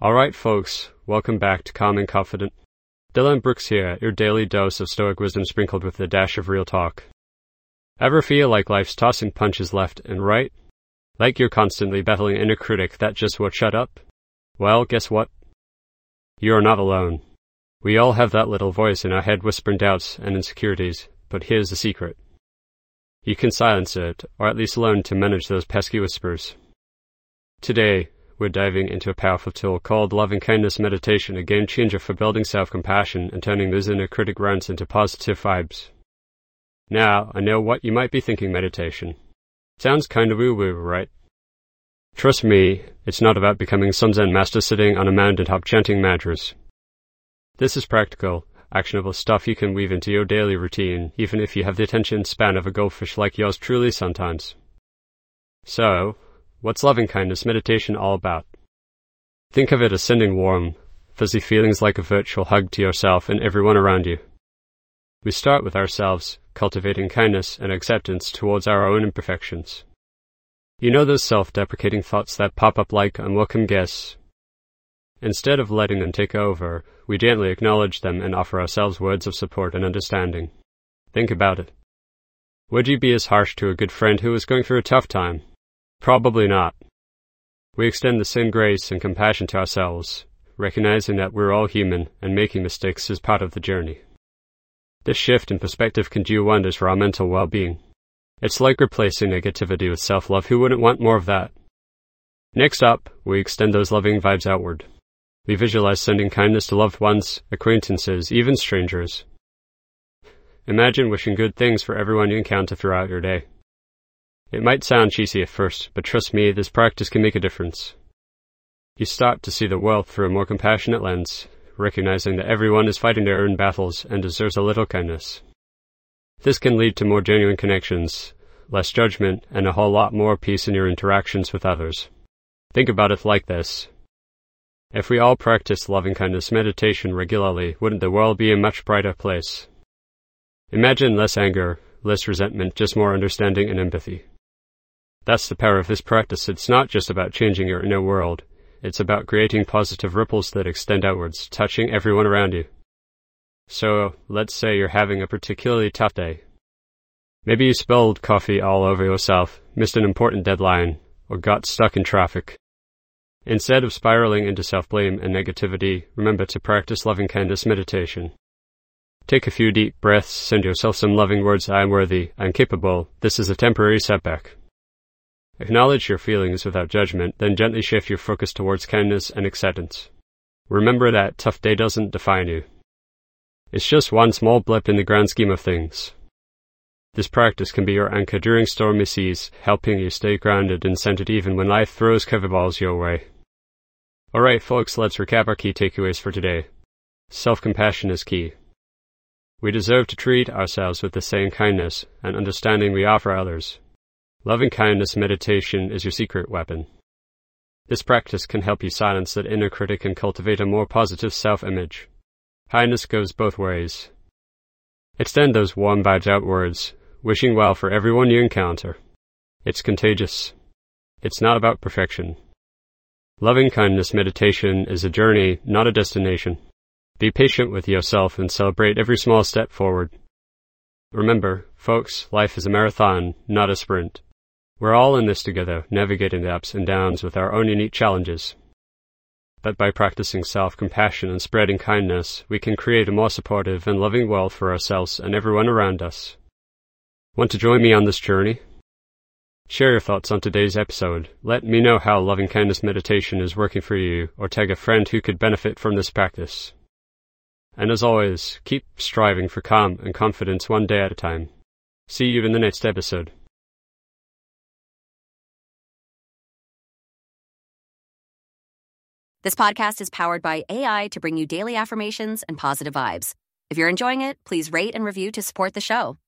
Alright folks, welcome back to Calm and Confident. Dylan Brooks here, your daily dose of stoic wisdom sprinkled with a dash of real talk. Ever feel like life's tossing punches left and right? Like you're constantly battling inner critic that just won't shut up? Well, guess what? You are not alone. We all have that little voice in our head whispering doubts and insecurities, but here's the secret. You can silence it, or at least learn to manage those pesky whispers. Today, we're diving into a powerful tool called loving-kindness meditation, a game-changer for building self-compassion and turning those inner critic rants into positive vibes. Now, I know what you might be thinking meditation. Sounds kinda woo-woo, right? Trust me, it's not about becoming some Zen master sitting on a mountaintop chanting mantras. This is practical, actionable stuff you can weave into your daily routine, even if you have the attention span of a goldfish like yours truly sometimes. So, what's loving-kindness meditation all about? Think of it as sending warm, fuzzy feelings like a virtual hug to yourself and everyone around you. We start with ourselves, cultivating kindness and acceptance towards our own imperfections. You know those self-deprecating thoughts that pop up like unwelcome guests? Instead of letting them take over, we gently acknowledge them and offer ourselves words of support and understanding. Think about it. Would you be as harsh to a good friend who was going through a tough time? Probably not. We extend the same grace and compassion to ourselves, recognizing that we're all human and making mistakes is part of the journey. This shift in perspective can do wonders for our mental well-being. It's like replacing negativity with self-love. Who wouldn't want more of that? Next up, we extend those loving vibes outward. We visualize sending kindness to loved ones, acquaintances, even strangers. Imagine wishing good things for everyone you encounter throughout your day. It might sound cheesy at first, but trust me, this practice can make a difference. You start to see the world through a more compassionate lens, recognizing that everyone is fighting their own battles and deserves a little kindness. This can lead to more genuine connections, less judgment, and a whole lot more peace in your interactions with others. Think about it like this. If we all practiced loving-kindness meditation regularly, wouldn't the world be a much brighter place? Imagine less anger, less resentment, just more understanding and empathy. That's the power of this practice. It's not just about changing your inner world. It's about creating positive ripples that extend outwards, touching everyone around you. So, let's say you're having a particularly tough day. Maybe you spilled coffee all over yourself, missed an important deadline, or got stuck in traffic. Instead of spiraling into self-blame and negativity, remember to practice loving-kindness meditation. Take a few deep breaths, send yourself some loving words. I am worthy, I am capable, this is a temporary setback. Acknowledge your feelings without judgment, then gently shift your focus towards kindness and acceptance. Remember that tough day doesn't define you. It's just one small blip in the grand scheme of things. This practice can be your anchor during stormy seas, helping you stay grounded and centered even when life throws curveballs your way. Alright folks, let's recap our key takeaways for today. Self-compassion is key. We deserve to treat ourselves with the same kindness and understanding we offer others. Loving-kindness meditation is your secret weapon. This practice can help you silence that inner critic and cultivate a more positive self-image. Kindness goes both ways. Extend those warm vibes outwards, wishing well for everyone you encounter. It's contagious. It's not about perfection. Loving-kindness meditation is a journey, not a destination. Be patient with yourself and celebrate every small step forward. Remember, folks, life is a marathon, not a sprint. We're all in this together, navigating the ups and downs with our own unique challenges. But by practicing self-compassion and spreading kindness, we can create a more supportive and loving world for ourselves and everyone around us. Want to join me on this journey? Share your thoughts on today's episode. Let me know how loving-kindness meditation is working for you, or tag a friend who could benefit from this practice. And as always, keep striving for calm and confidence one day at a time. See you in the next episode. This podcast is powered by AI to bring you daily affirmations and positive vibes. If you're enjoying it, please rate and review to support the show.